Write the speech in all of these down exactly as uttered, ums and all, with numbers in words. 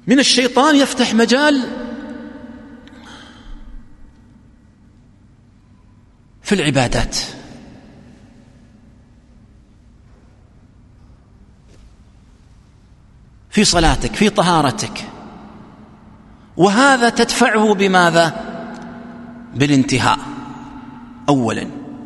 من الشيطان يفتح مجال في العبادات. في صلاتك، في طهارتك، وهذا تدفعه بماذا؟ بالانتهاء. أولا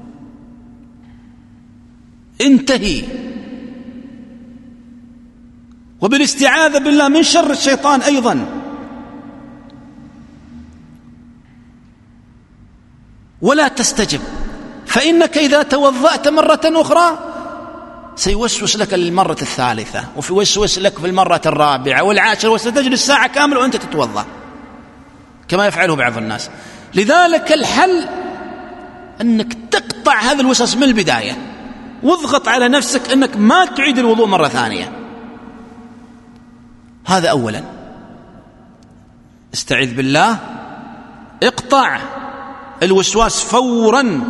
انتهي، وبالاستعاذة بالله من شر الشيطان أيضا. ولا تستجب، فإنك إذا توضأت مرة أخرى سيوسوس لك للمرة الثالثة، ويوسوس لك في المرة الرابعة والعاشرة، وستجلس ساعة كاملة وأنت تتوضأ كما يفعله بعض الناس. لذلك الحل أنك تقطع هذا الوسوس من البداية، واضغط على نفسك أنك ما تعيد الوضوء مرة ثانية. هذا أولا، استعذ بالله، اقطع الوسواس فورا.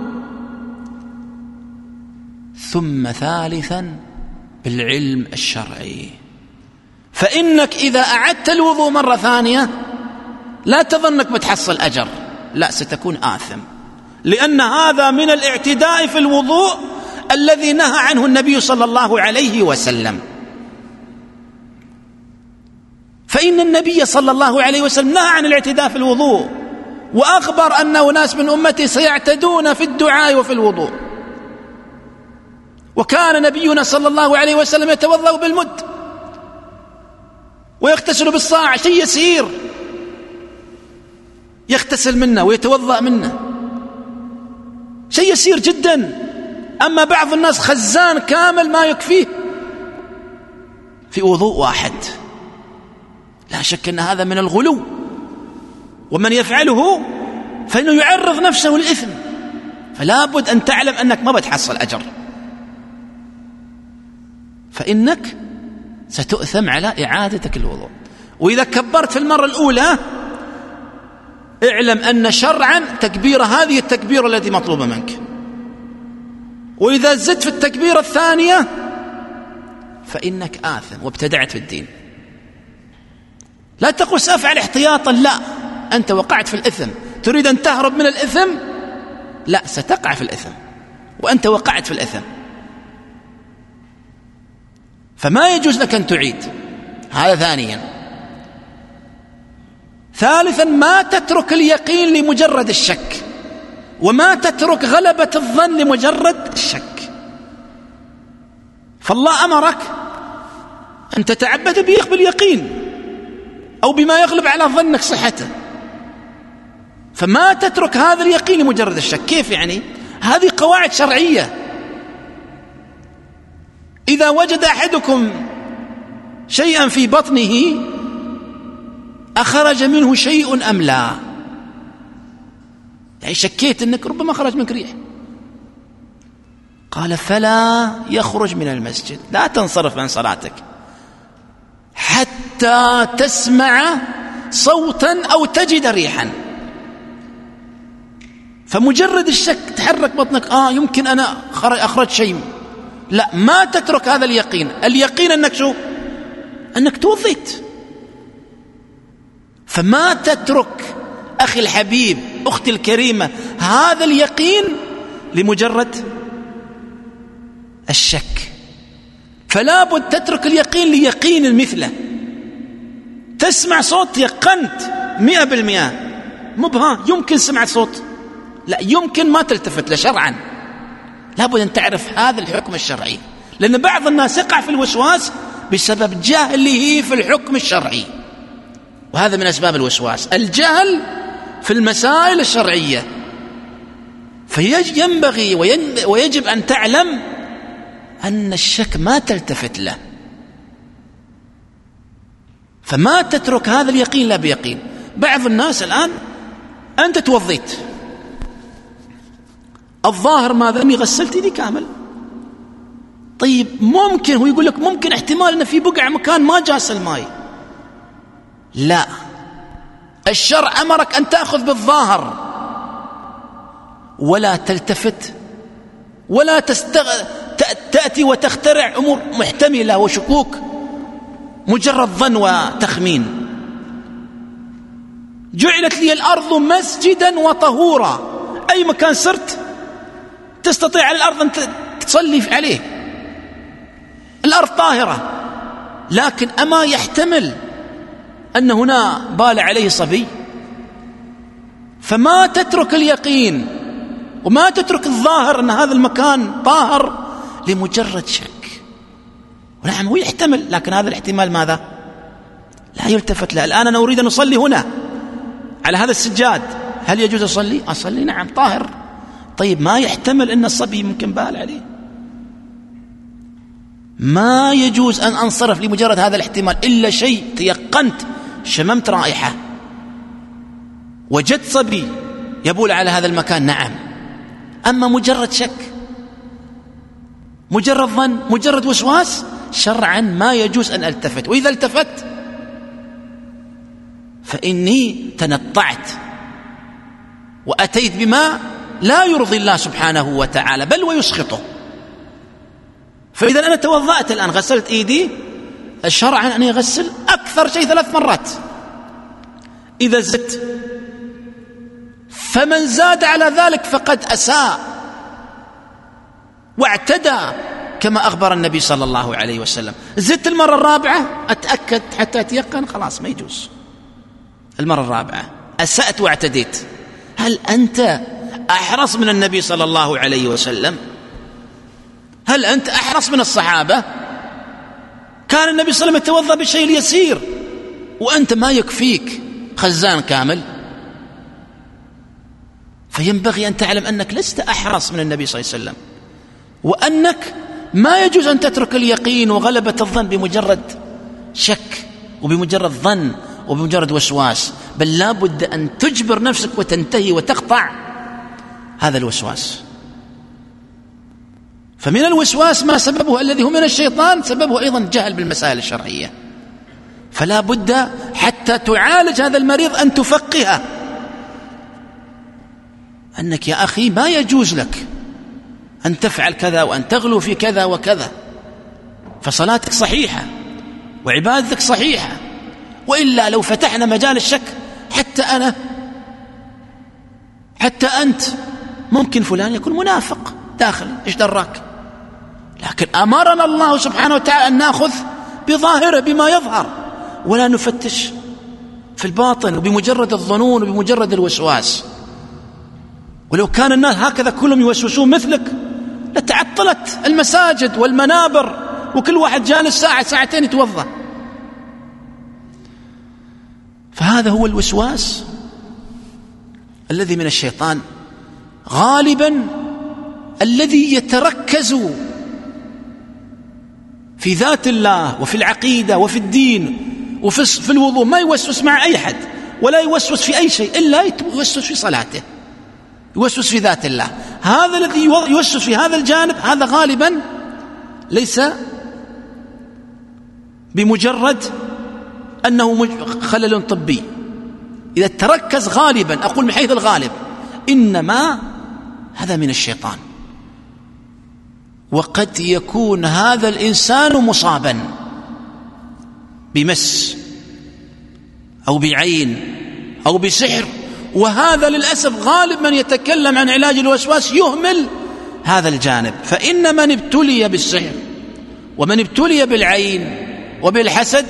ثم ثالثا بالعلم الشرعي، فإنك إذا أعدت الوضوء مرة ثانية لا تظنك بتحصل أجر، لا، ستكون آثم، لأن هذا من الاعتداء في الوضوء الذي نهى عنه النبي صلى الله عليه وسلم. فإن النبي صلى الله عليه وسلم نهى عن الاعتداء في الوضوء، وأخبر أن أناس من أمتي سيعتدون في الدعاء وفي الوضوء. وكان نبينا صلى الله عليه وسلم يتوضأ بالمد ويغتسل بالصاع، شيء يسير يغتسل منه ويتوضأ منه، شيء يسير جدا. أما بعض الناس خزان كامل ما يكفيه في وضوء واحد. لا شك أن هذا من الغلو، ومن يفعله فإنه يعرض نفسه للإثم، فلا بد أن تعلم أنك ما بتحصل أجر، فإنك ستؤثم على إعادتك الوضوء. وإذا كبرت في المرة الأولى اعلم أن شرعا تكبير هذه التكبيرة التي مطلوبة منك، وإذا زدت في التكبيرة الثانية فإنك آثم وابتدعت في الدين. لا تقول سأفعل احتياطا، لا، أنت وقعت في الإثم. تريد أن تهرب من الإثم، لا، ستقع في الإثم وأنت وقعت في الإثم، فما يجوز لك أن تعيد. هذا ثانيا. ثالثا ما تترك اليقين لمجرد الشك، وما تترك غلبة الظن لمجرد الشك. فالله أمرك أن تتعبد باليقين أو بما يغلب على ظنك صحته، فما تترك هذا اليقين لمجرد الشك. كيف يعني؟ هذه قواعد شرعية. إذا وجد أحدكم شيئا في بطنه أخرج منه شيء أم لا، يعني شكيت أنك ربما خرج منك ريح، قال فلا يخرج من المسجد، لا تنصرف عن صلاتك حتى تسمع صوتا أو تجد ريحا. فمجرد الشك تحرك بطنك، آه يمكن أنا أخرج شيء، لا، ما تترك هذا اليقين. اليقين أنك شو؟ أنك توضيت. فما تترك أخي الحبيب، أختي الكريمة، هذا اليقين لمجرد الشك. فلا بد تترك اليقين ليقين مثله. تسمع صوت يقنت مئة بالمئة، مبها يمكن سمعت صوت، لا، يمكن ما تلتفت له شرعا. لا بد أن تعرف هذا الحكم الشرعي، لأن بعض الناس يقع في الوسواس بسبب جهله في الحكم الشرعي، وهذا من أسباب الوسواس، الجهل في المسائل الشرعية. فينبغي ويجب أن تعلم أن الشك ما تلتفت له، فما تترك هذا اليقين لا بيقين. بعض الناس الآن أنت توضيت، الظاهر ماذا؟ أني غسلت يدي كامل. طيب ممكن، هو يقول لك ممكن احتمال أن في بقع مكان ما جاس الماء، لا، الشرع أمرك أن تأخذ بالظاهر ولا تلتفت ولا تستغ... تأتي وتخترع أمور محتملة وشكوك. مجرد ظن وتخمين. جعلت لي الأرض مسجدا وطهورا، أي مكان صرت تستطيع على الأرض أن تصلي عليه، الأرض طاهرة. لكن أما يحتمل أن هنا بال عليه صبي؟ فما تترك اليقين وما تترك الظاهر أن هذا المكان طاهر لمجرد شك. ونعم هو يحتمل، لكن هذا الاحتمال ماذا؟ لا يلتفت له. الآن أنا أريد أن أصلي هنا على هذا السجاد، هل يجوز أصلي؟ أصلي نعم طاهر. طيب ما يحتمل أن الصبي ممكن بال عليه؟ ما يجوز أن أنصرف لمجرد هذا الاحتمال إلا شيء تيقنت، شممت رائحة، وجدت صبي يبول على هذا المكان، نعم. أما مجرد شك، مجرد ظن، مجرد وسواس، شرعا ما يجوز أن ألتفت. وإذا التفت فإني تنطعت وأتيت بما لا يرضي الله سبحانه وتعالى بل ويسخطه. فإذا أنا توضأت الآن، غسلت إيدي، الشرع أن يغسل أكثر شيء ثلاث مرات. إذا زدت، فمن زاد على ذلك فقد أساء واعتدى كما أخبر النبي صلى الله عليه وسلم. زدت المرة الرابعة، أتأكد حتى أتيقن، خلاص ما يجوز. المرة الرابعة أسأت واعتديت. هل أنت أحرص من النبي صلى الله عليه وسلم؟ هل أنت أحرص من الصحابة؟ كان النبي صلى الله عليه وسلم يتوضأ بالشيء اليسير وأنت ما يكفيك خزان كامل. فينبغي أن تعلم أنك لست أحرص من النبي صلى الله عليه وسلم، وأنك ما يجوز أن تترك اليقين وغلبة الظن بمجرد شك وبمجرد ظن وبمجرد وسواس، بل لا بد أن تجبر نفسك وتنتهي وتقطع هذا الوسواس. فمن الوسواس ما سببه الذي هو من الشيطان، سببه أيضا جهل بالمسائل الشرعية. فلا بد حتى تعالج هذا المريض أن تفقهه أنك يا أخي ما يجوز لك أن تفعل كذا وأن تغلو في كذا وكذا، فصلاتك صحيحة وعبادتك صحيحة. وإلا لو فتحنا مجال الشك، حتى أنا حتى أنت ممكن فلان يكون منافق داخل، إيش دراك؟ لكن أمرنا الله سبحانه وتعالى أن نأخذ بظاهره بما يظهر، ولا نفتش في الباطن وبمجرد الظنون وبمجرد الوسواس. ولو كان الناس هكذا كلهم يوسوسون مثلك لتعطلت المساجد والمنابر وكل واحد جالس ساعة ساعتين يتوضأ. فهذا هو الوسواس الذي من الشيطان، غالبا الذي يتركز في ذات الله وفي العقيدة وفي الدين وفي في الوضوء، ما يوسوس مع أي حد ولا يوسوس في أي شيء إلا يوسوس في صلاته، يوسوس في ذات الله. هذا الذي يوسوس في هذا الجانب هذا غالبا ليس بمجرد أنه خلل طبي. إذا تركز غالبا، أقول من حيث الغالب، إنما هذا من الشيطان. وقد يكون هذا الإنسان مصابا بمس أو بعين أو بسحر، وهذا للأسف غالب من يتكلم عن علاج الوسواس يهمل هذا الجانب. فإن من ابتلي بالسحر ومن ابتلي بالعين وبالحسد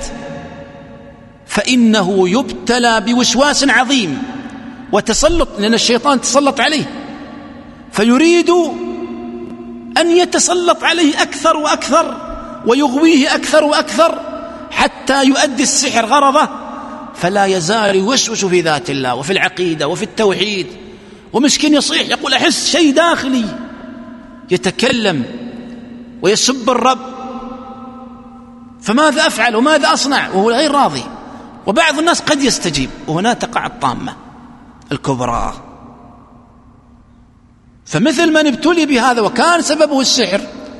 فإنه يبتلى بوسواس عظيم وتسلط، لأن الشيطان تسلط عليه فيريد أن يتسلط عليه أكثر وأكثر ويغويه أكثر وأكثر حتى يؤدي السحر غرضه، فلا يزال يوسوس في ذات الله وفي العقيدة وفي التوحيد. ومسكين يصيح يقول أحس شيء داخلي يتكلم ويسب الرب، فماذا أفعل وماذا أصنع وهو غير راضي. وبعض الناس قد يستجيب، وهنا تقع الطامة الكبرى. فمثل من ابتلي بهذا وكان سببه السحر،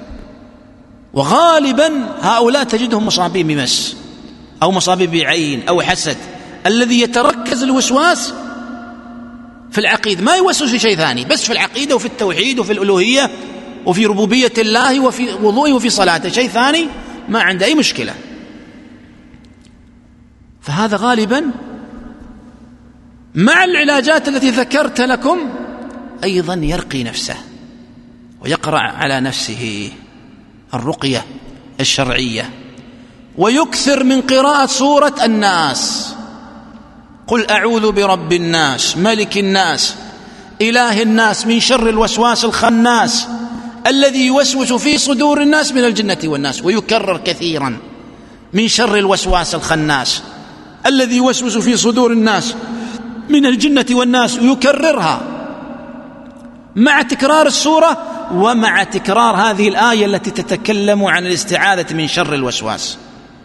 وغالبا هؤلاء تجدهم مصابين بمس أو مصابين بعين أو حسد، الذي يتركز الوسواس في العقيدة، ما يوسوس في شيء ثاني، بس في العقيدة وفي التوحيد وفي الألوهية وفي ربوبية الله وفي وضوءه وفي صلاته، شيء ثاني ما عنده أي مشكلة. فهذا غالبا مع العلاجات التي ذكرت لكم أيضا يرقي نفسه ويقرأ على نفسه الرقية الشرعية، ويكثر من قراءة سورة الناس. قل أعوذ برب الناس ملك الناس إله الناس من شر الوسواس الخناس الذي يوسوس في صدور الناس من الجنة والناس. ويكرر كثيرا من شر الوسواس الخناس الذي يوسوس في صدور الناس من الجنة والناس، ويكررها مع تكرار السورة ومع تكرار هذه الآية التي تتكلم عن الاستعاذة من شر الوسواس.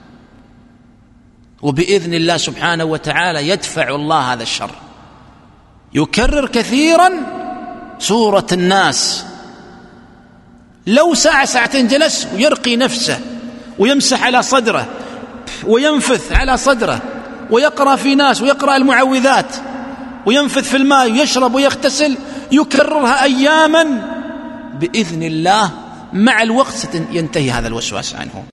وبإذن الله سبحانه وتعالى يدفع الله هذا الشر. يكرر كثيرا سورة الناس، لو ساعة ساعتين جلس ويرقي نفسه ويمسح على صدره وينفث على صدره ويقرأ في ناس ويقرأ المعوذات وينفث في الماء ويشرب ويغتسل، يكررها أياما بإذن الله، مع الوقت ينتهي هذا الوسواس عنه.